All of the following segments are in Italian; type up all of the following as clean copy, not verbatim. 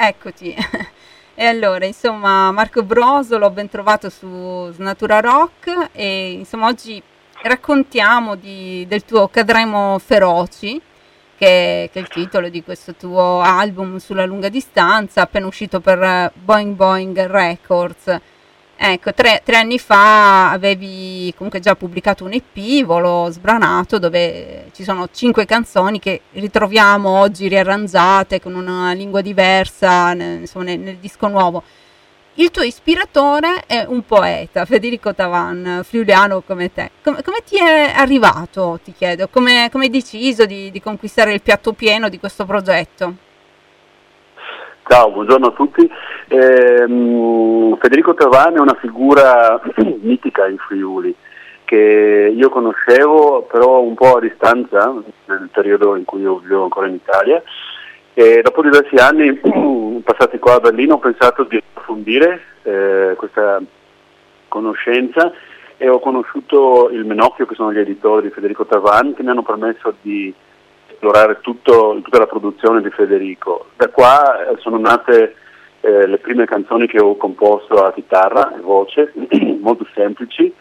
Eccoci. E allora, insomma, Marco Broso l'ho ben trovato su Snatura Rock e insomma oggi raccontiamo del tuo Cadremo Feroci, che è il titolo di questo tuo album sulla lunga distanza, appena uscito per Boing Boing Records. Ecco, tre anni fa avevi comunque già pubblicato un EP, Volo Sbranato, dove ci sono 5 canzoni che ritroviamo oggi riarrangiate con una lingua diversa, insomma, nel disco nuovo. Il tuo ispiratore è un poeta, Federico Tavan, friulano come te. Come ti è arrivato, ti chiedo? Come hai deciso di conquistare il piatto pieno di questo progetto? Ciao, buongiorno a tutti. Federico Tavan è una figura mitica in Friuli che io conoscevo però un po' a distanza nel periodo in cui io vivevo ancora in Italia, e dopo diversi anni passati qua a Berlino ho pensato di approfondire questa conoscenza e ho conosciuto il Menocchio, che sono gli editori di Federico Tavan, che mi hanno permesso di esplorare tutta la produzione di Federico. Da qua sono nate le prime canzoni che ho composto a chitarra e voce, molto semplici,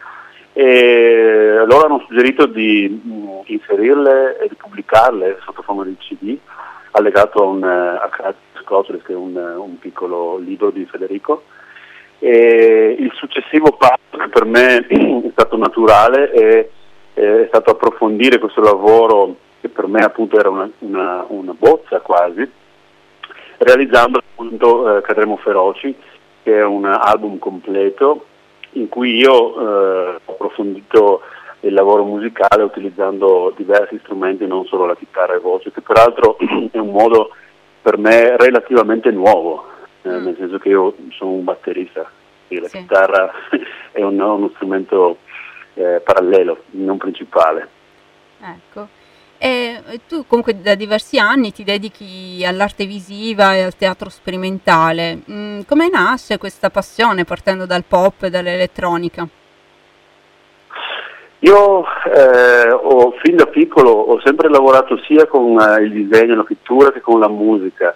e loro hanno suggerito di inserirle e di pubblicarle sotto forma di CD, allegato a Creative Commons, che è un piccolo libro di Federico. E il successivo passo, che per me è stato naturale, è stato approfondire questo lavoro, che per me appunto era una bozza quasi, realizzando appunto Cadremo Feroci, che è un album completo in cui io ho approfondito il lavoro musicale utilizzando diversi strumenti, non solo la chitarra e voce, che peraltro è un modo per me relativamente nuovo, nel senso che io sono un batterista e la chitarra è uno strumento parallelo, non principale. Ecco. E tu comunque da diversi anni ti dedichi all'arte visiva e al teatro sperimentale. Come nasce questa passione partendo dal pop e dall'elettronica? Io fin da piccolo ho sempre lavorato sia con il disegno, la pittura, che con la musica.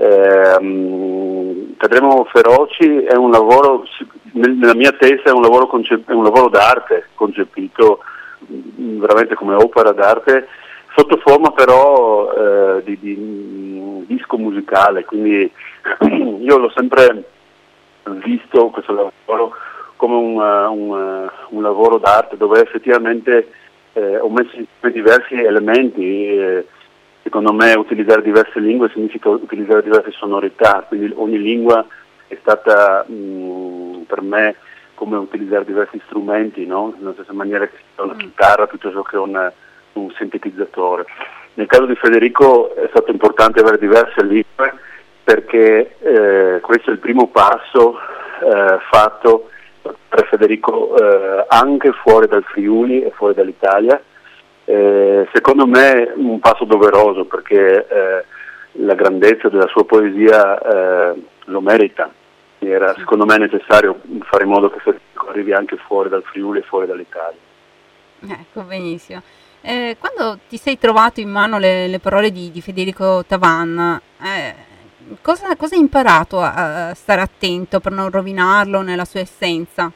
Cadremo Feroci è un lavoro, nella mia testa è un lavoro d'arte, concepito veramente come opera d'arte, sotto forma però di disco musicale, quindi io l'ho sempre visto questo lavoro come un lavoro d'arte dove effettivamente ho messo insieme diversi elementi. Secondo me utilizzare diverse lingue significa utilizzare diverse sonorità, quindi ogni lingua è stata per me come utilizzare diversi strumenti, no? Nella stessa maniera che una chitarra piuttosto che un sintetizzatore. Nel caso di Federico è stato importante avere diverse lingue perché questo è il primo passo fatto per Federico anche fuori dal Friuli e fuori dall'Italia. Secondo me un passo doveroso perché la grandezza della sua poesia lo merita. Era secondo me necessario fare in modo che Federico arrivi anche fuori dal Friuli e fuori dall'Italia. Ecco, benissimo. Quando ti sei trovato in mano le parole di Federico Tavan, cosa hai imparato a stare attento per non rovinarlo nella sua essenza?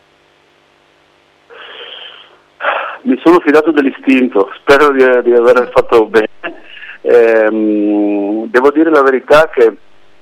Mi sono fidato dell'istinto, spero di aver fatto bene. Devo dire la verità che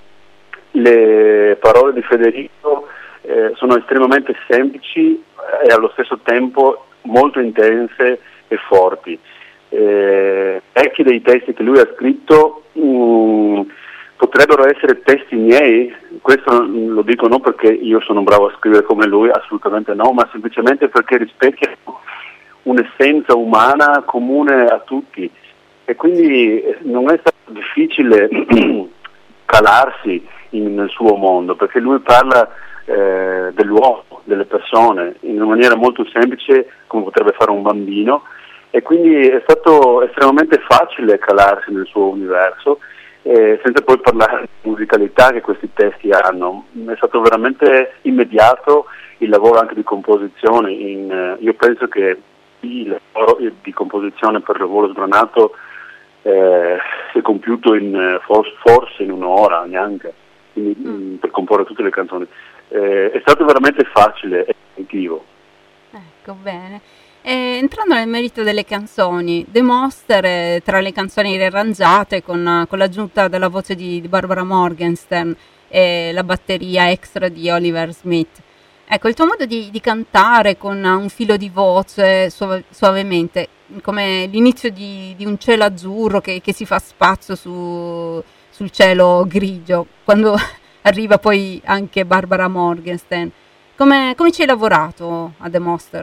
le parole di Federico sono estremamente semplici e allo stesso tempo molto intense e forti. Parecchi dei testi che lui ha scritto potrebbero essere testi miei, questo lo dico non perché io sono bravo a scrivere come lui, assolutamente no, ma semplicemente perché rispecchiano un'essenza umana comune a tutti e quindi non è stato difficile calarsi nel suo mondo, perché lui parla dell'uomo, delle persone, in una maniera molto semplice come potrebbe fare un bambino, e quindi è stato estremamente facile calarsi nel suo universo, senza poi parlare di musicalità che questi testi hanno. È stato veramente immediato il lavoro anche di composizione. Io penso che il lavoro di composizione per il Volo Sbranato si è compiuto forse in un'ora neanche. quindi, Mm. per comporre tutte le canzoni. È stato veramente facile e intuitivo. Ecco, bene. Entrando nel merito delle canzoni, The Monster è tra le canzoni riarrangiate con l'aggiunta della voce di Barbara Morgenstern e la batteria extra di Oliver Smith. Ecco, il tuo modo di cantare con un filo di voce suavemente, come l'inizio di un cielo azzurro che si fa spazio sul cielo grigio, quando arriva poi anche Barbara Morgenstern. Come ci hai lavorato a The Monster?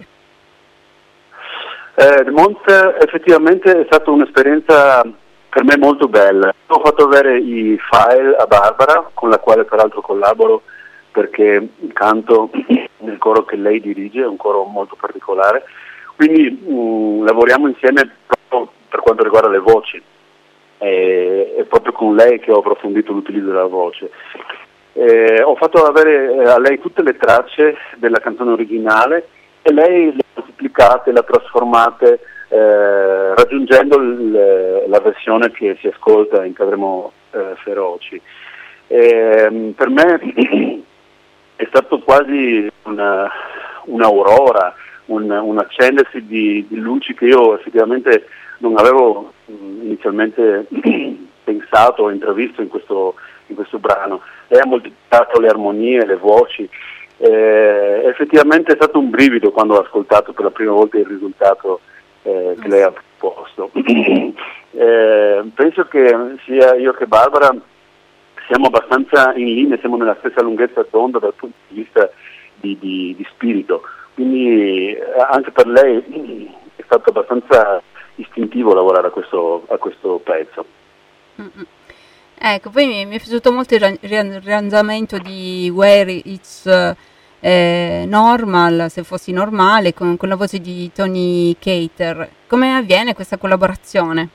The Monster effettivamente è stata un'esperienza per me molto bella. Ho fatto avere i file a Barbara, con la quale peraltro collaboro perché canto nel coro che lei dirige, è un coro molto particolare, quindi lavoriamo insieme proprio per quanto riguarda le voci. È proprio con lei che ho approfondito l'utilizzo della voce. Ho fatto avere a lei tutte le tracce della canzone originale e lei le ha moltiplicate, le ha trasformate, raggiungendo la versione che si ascolta in Cadremo Feroci. Per me è stato quasi un'aurora, un accendersi di luci che io effettivamente non avevo inizialmente pensato o intravisto in questo brano. Lei ha moltiplicato le armonie, le voci. Effettivamente è stato un brivido quando ho ascoltato per la prima volta il risultato che lei ha proposto. Penso che sia io che Barbara siamo abbastanza in linea, siamo nella stessa lunghezza d'onda dal punto di vista di spirito, quindi anche per lei è stato abbastanza istintivo lavorare a questo pezzo. Mm-mm. Ecco, poi mi è piaciuto molto il riarrangiamento di Where It's Normal, se fossi normale, con la voce di Tony Cater. Come avviene questa collaborazione?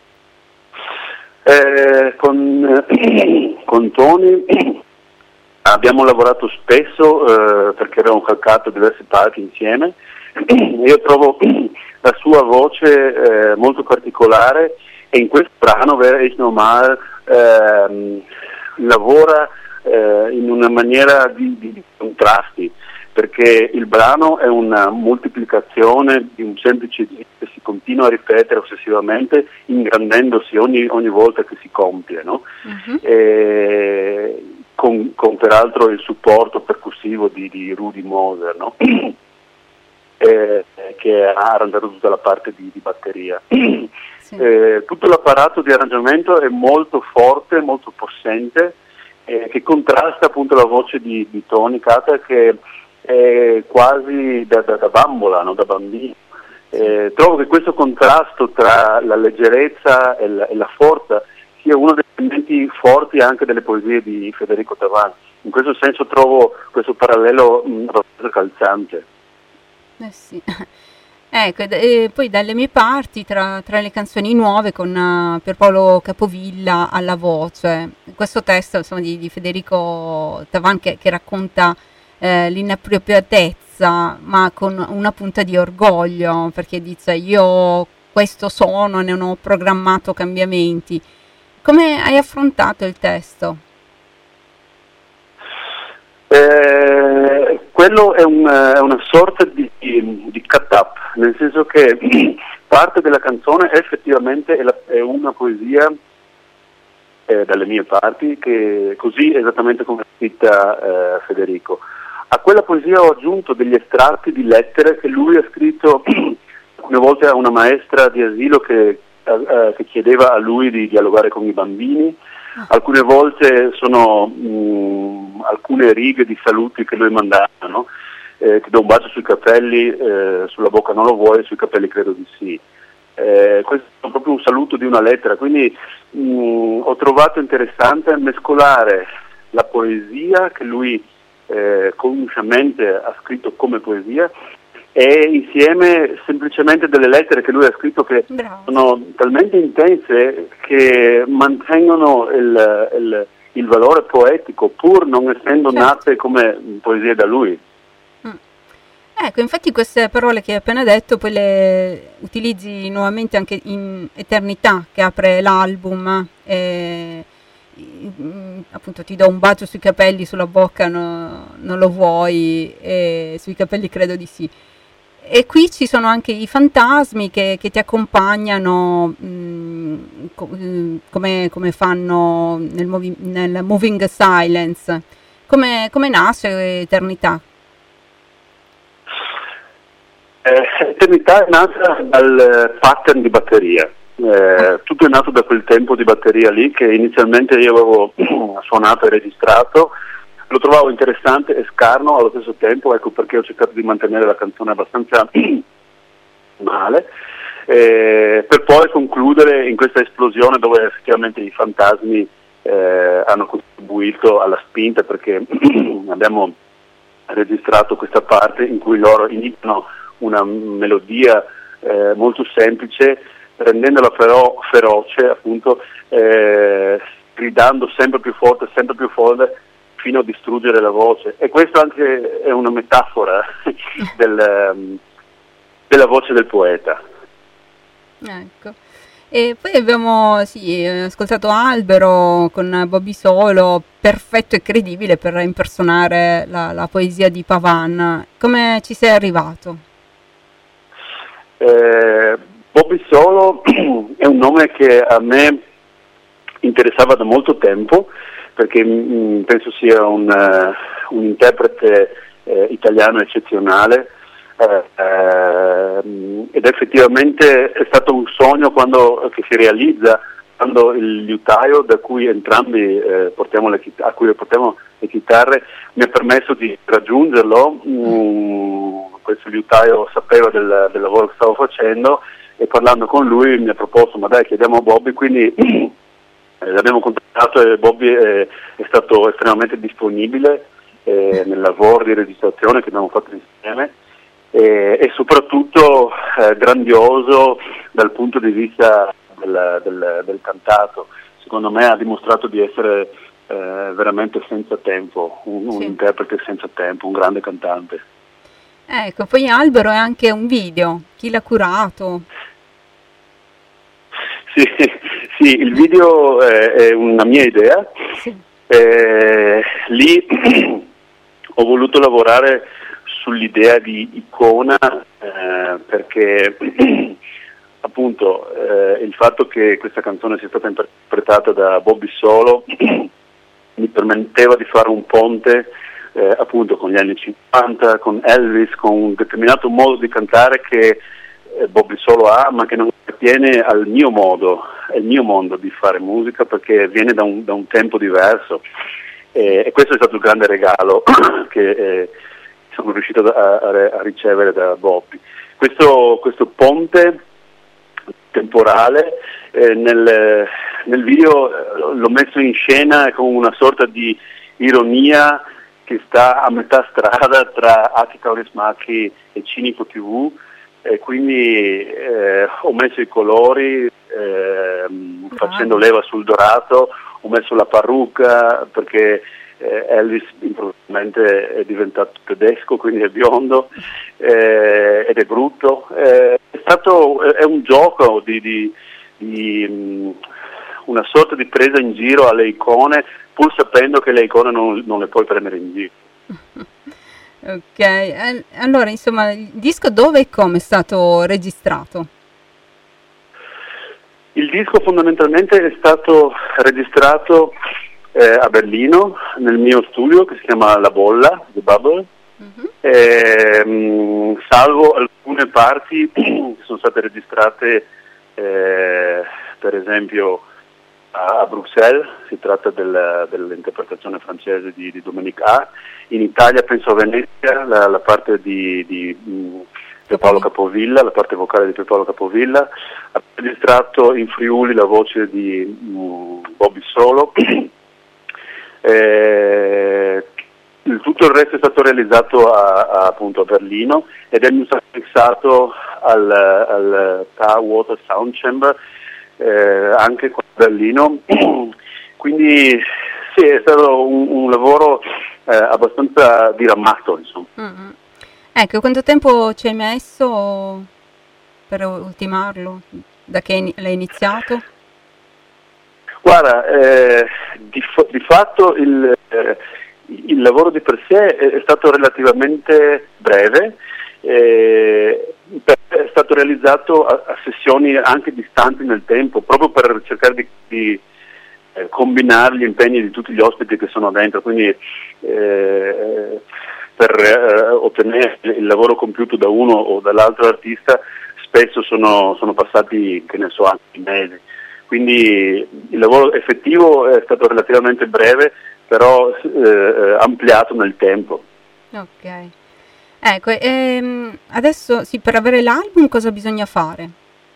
Con Tony abbiamo lavorato spesso perché abbiamo calcato diversi palchi insieme. Io trovo la sua voce molto particolare e in questo brano Where It's Normal lavora in una maniera di contrasti, perché il brano è una moltiplicazione di un semplice G che si continua a ripetere ossessivamente, ingrandendosi ogni volta che si compie, no? Con peraltro il supporto percussivo di Rudy Moser, no? Che ha arrangiato tutta la parte di batteria. Sì. Tutto l'apparato di arrangiamento è molto forte, molto possente, che contrasta appunto la voce di Tony Carter, che è quasi da bambola, no? Da bambino. Trovo che questo contrasto tra la leggerezza e la forza sia uno dei elementi forti anche delle poesie di Federico Tavan. In questo senso trovo questo parallelo abbastanza calzante. Sì. Ecco, e poi dalle mie parti, tra le canzoni nuove, con Pierpaolo Capovilla alla voce, questo testo insomma, di Federico Tavan che racconta l'inappropriatezza, ma con una punta di orgoglio, perché dice io questo sono, non ho programmato cambiamenti. Come hai affrontato il testo? Quello è una sorta di cut-up, nel senso che parte della canzone effettivamente è una poesia dalle mie parti, che così esattamente come è scritta Federico. A quella poesia ho aggiunto degli estratti di lettere che lui ha scritto alcune volte a una maestra di asilo che chiedeva a lui di dialogare con i bambini. Alcune volte sono alcune righe di saluti che lui mandava, no? Ti do un bacio sui capelli, sulla bocca non lo vuoi, sui capelli credo di sì. Questo è proprio un saluto di una lettera, quindi ho trovato interessante mescolare la poesia che lui consciamente ha scritto come poesia e insieme semplicemente delle lettere che lui ha scritto che sono talmente intense che mantengono il valore poetico pur non essendo nate come poesie da lui. Ecco, infatti queste parole che hai appena detto poi le utilizzi nuovamente anche in Eternità, che apre l'album, appunto ti do un bacio sui capelli, sulla bocca non lo vuoi, e sui capelli credo di sì. E qui ci sono anche i fantasmi che ti accompagnano, come fanno nel Moving Silence. Come nasce Eternità? Eternità è nata dal pattern di batteria. Tutto è nato da quel tempo di batteria lì che inizialmente io avevo suonato e registrato. Lo trovavo interessante e scarno allo stesso tempo, ecco perché ho cercato di mantenere la canzone abbastanza male, per poi concludere in questa esplosione dove effettivamente i fantasmi hanno contribuito alla spinta, perché abbiamo registrato questa parte in cui loro iniziano una melodia molto semplice, rendendola però feroce, appunto, gridando sempre più forte, fino a distruggere la voce. E questo anche è una metafora della voce del poeta. Ecco. E poi abbiamo ascoltato Albero con Bobby Solo, perfetto e credibile per impersonare la poesia di Pavan. Come ci sei arrivato? Bobby Solo è un nome che a me interessava da molto tempo, perché penso sia un interprete italiano eccezionale, ed effettivamente è stato un sogno che si realizza quando il liutaio da cui entrambi a cui portiamo le chitarre mi ha permesso di raggiungerlo. Questo liutaio sapeva del lavoro che stavo facendo e parlando con lui mi ha proposto: ma dai, chiediamo a Bobby, quindi l'abbiamo contattato e Bobby è stato estremamente disponibile nel lavoro di registrazione che abbiamo fatto insieme, e soprattutto grandioso dal punto di vista del cantato. Secondo me ha dimostrato di essere veramente senza tempo, un interprete senza tempo, un grande cantante. Ecco, poi Albero è anche un video, chi l'ha curato? Sì, il video è una mia idea. Sì. Lì ho voluto lavorare sull'idea di icona, perché appunto il fatto che questa canzone sia stata interpretata da Bobby Solo mi permetteva di fare un ponte appunto con gli anni 50, con Elvis, con un determinato modo di cantare che Bobby Solo ha, ma che non appartiene al mio modo, è il mio mondo di fare musica, perché viene da un tempo diverso, e questo è stato il grande regalo che sono riuscito a ricevere da Bobby. Questo ponte temporale nel video l'ho messo in scena con una sorta di ironia che sta a metà strada tra Aki Kaurismäki e Cinico TV, e quindi ho messo i colori facendo leva sul dorato, ho messo la parrucca perché Elvis improvvisamente è diventato tedesco, quindi è biondo ed è brutto. È un gioco di una sorta di presa in giro alle icone, pur sapendo che le icone non le puoi prendere in giro. Ok, allora insomma il disco dove e come è stato registrato? Il disco fondamentalmente è stato registrato a Berlino, nel mio studio che si chiama La Bolla, The Bubble, salvo alcune parti che sono state registrate per esempio a Bruxelles, si tratta dell'interpretazione francese di Dominique A. In Italia penso a Venezia, la parte di Pierpaolo Capovilla, la parte vocale di Pierpaolo Capovilla, ha registrato in Friuli la voce di Bobby Solo. Tutto il resto è stato realizzato appunto a Berlino ed è stato fissato al Water Sound Chamber anche qua a Berlino. Quindi sì, è stato un lavoro abbastanza diramato, insomma. Mm-hmm. Ecco, quanto tempo ci hai messo per ultimarlo? Da che l'hai iniziato? Guarda, di fatto il lavoro di per sé è stato relativamente breve, è stato realizzato a sessioni anche distanti nel tempo, proprio per cercare di combinare gli impegni di tutti gli ospiti che sono dentro, quindi per ottenere il lavoro compiuto da uno o dall'altro artista spesso sono passati, che ne so, anche mesi. Quindi il lavoro effettivo è stato relativamente breve, però ampliato nel tempo. Ok. Ecco, adesso sì, per avere l'album cosa bisogna fare?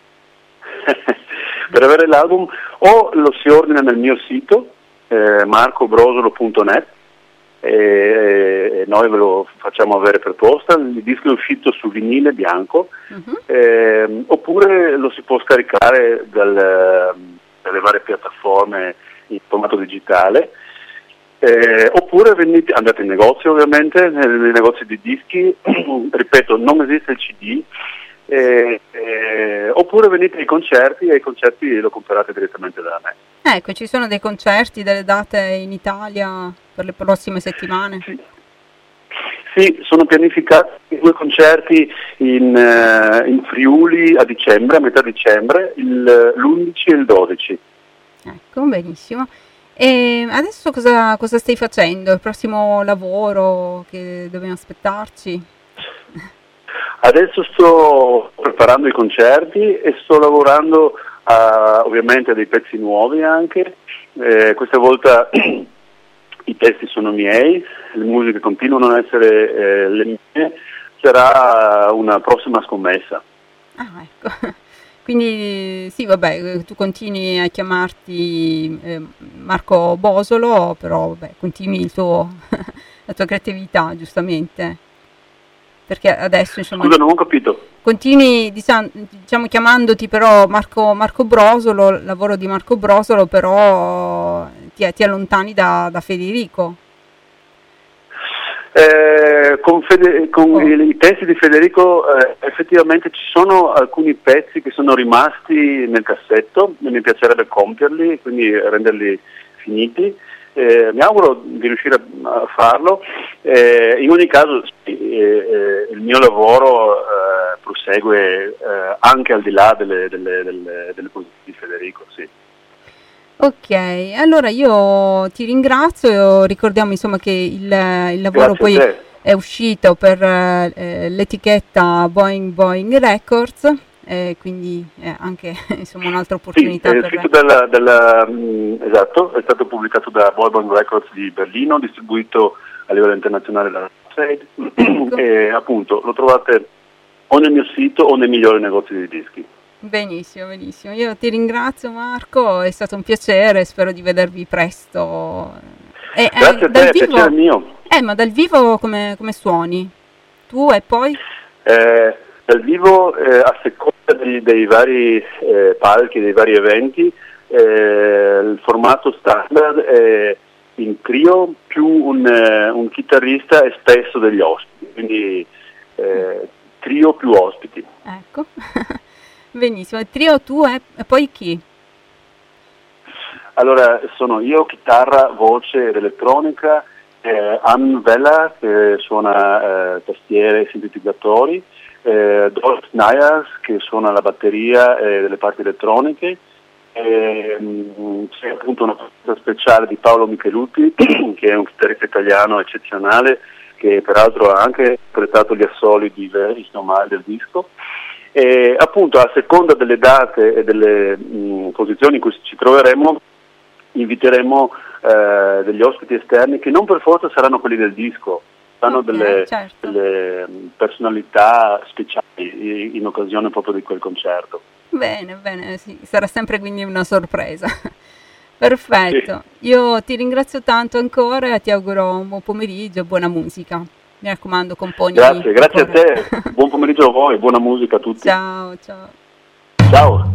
Per avere l'album o lo si ordina nel mio sito marcobrosolo.net e noi ve lo facciamo avere per posta. Il disco è uscito su vinile bianco, oppure lo si può scaricare dalle varie piattaforme in formato digitale, oppure andate in negozio, ovviamente, nei negozi di dischi. Ripeto, non esiste il CD. Oppure venite ai concerti e ai concerti lo comprate direttamente da me. Ecco, ci sono dei concerti, delle date in Italia per le prossime settimane? Sì, sono pianificati 2 concerti in Friuli a dicembre, a metà dicembre, l'11 e il 12. Ecco, benissimo. E adesso cosa stai facendo? Il prossimo lavoro che dobbiamo aspettarci? Adesso sto preparando i concerti e sto lavorando ovviamente a dei pezzi nuovi anche. Questa volta i testi sono miei, le musiche continuano a essere le mie, sarà una prossima scommessa. Ah, ecco. Quindi sì, vabbè, tu continui a chiamarti Marco Bosolo, però vabbè, continui la tua creatività, giustamente. Perché adesso, insomma, Scusa, non ho capito. continui, diciamo, chiamandoti però Marco Brosolo, il lavoro di Marco Brosolo, però ti allontani da Federico. Con i testi di Federico effettivamente ci sono alcuni pezzi che sono rimasti nel cassetto e mi piacerebbe compierli, quindi renderli finiti. Mi auguro di riuscire a farlo. In ogni caso il mio lavoro prosegue anche al di là delle posizioni di Federico, sì. Ok, allora io ti ringrazio, ricordiamo insomma che il lavoro poi è uscito per l'etichetta Boing Records, quindi è anche insomma un'altra opportunità. Sì, esatto, è stato pubblicato da Boing Records di Berlino, distribuito a livello internazionale da Trade, ecco. E appunto lo trovate o nel mio sito o nei migliori negozi di dischi. Benissimo, benissimo. Io ti ringrazio Marco, è stato un piacere, spero di vedervi presto. Grazie a te, è piacere mio. Ma dal vivo come suoni? Tu e poi? Dal vivo a seconda dei vari palchi, dei vari eventi, il formato standard è in trio più un chitarrista e spesso degli ospiti, quindi trio più ospiti. Ecco. Benissimo, il trio tu e poi chi? Allora, sono io, chitarra, voce ed elettronica, Ann Vella che suona tastiere e sintetizzatori, Dolph Nyers che suona la batteria e delle parti elettroniche, c'è appunto una presenza speciale di Paolo Michelutti che è un chitarrista italiano eccezionale che peraltro ha anche interpretato gli assoli di Very Normal del disco. E appunto a seconda delle date e delle posizioni in cui ci troveremo inviteremo degli ospiti esterni che non per forza saranno quelli del disco, saranno certo. delle personalità speciali in occasione proprio di quel concerto. Bene, sì, sarà sempre quindi una sorpresa. Perfetto, sì. Io ti ringrazio tanto ancora e ti auguro un buon pomeriggio, buona musica. Mi raccomando, componi. Grazie a te, buon pomeriggio a voi, buona musica a tutti. Ciao. Ciao.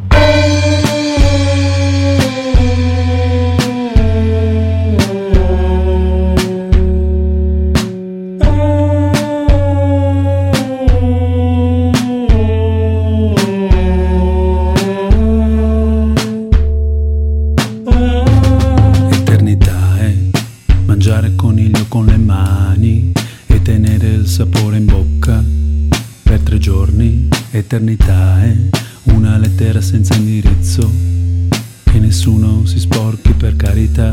con le mani e tenere il sapore in bocca per 3 giorni, eternità è una lettera senza indirizzo e nessuno si sporchi per carità.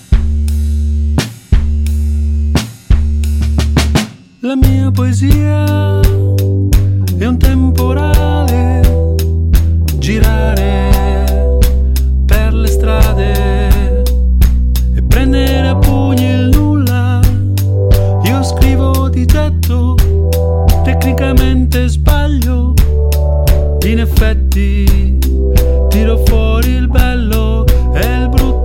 La mia poesia è un temporale, girare per le strade e prendere a pugni il nulla. Io scrivo di getto, tecnicamente sbaglio, in effetti tiro fuori il bello e il brutto.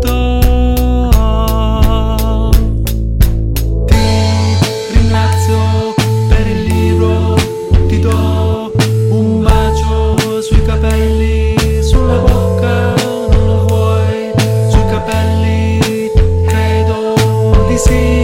Ti ringrazio per il libro, ti do un bacio sui capelli, sulla bocca, non lo vuoi, sui capelli, credo di sì.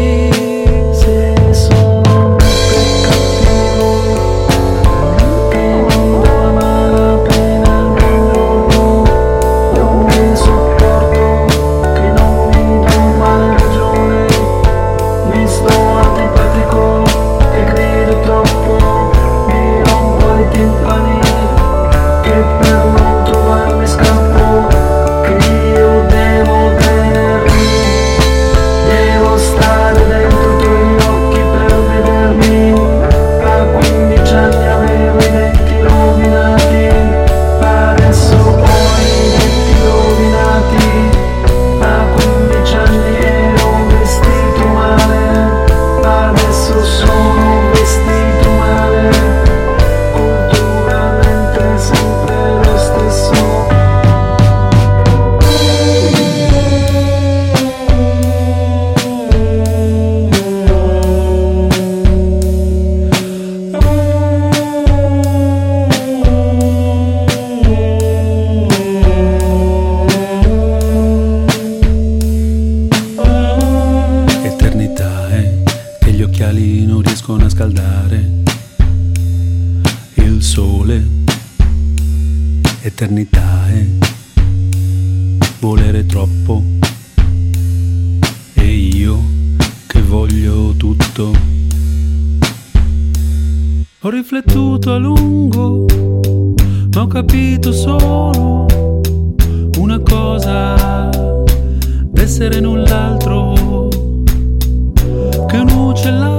Eternità è volere troppo e io che voglio tutto. Ho riflettuto a lungo, ma ho capito solo una cosa, d'essere null'altro che un uccellato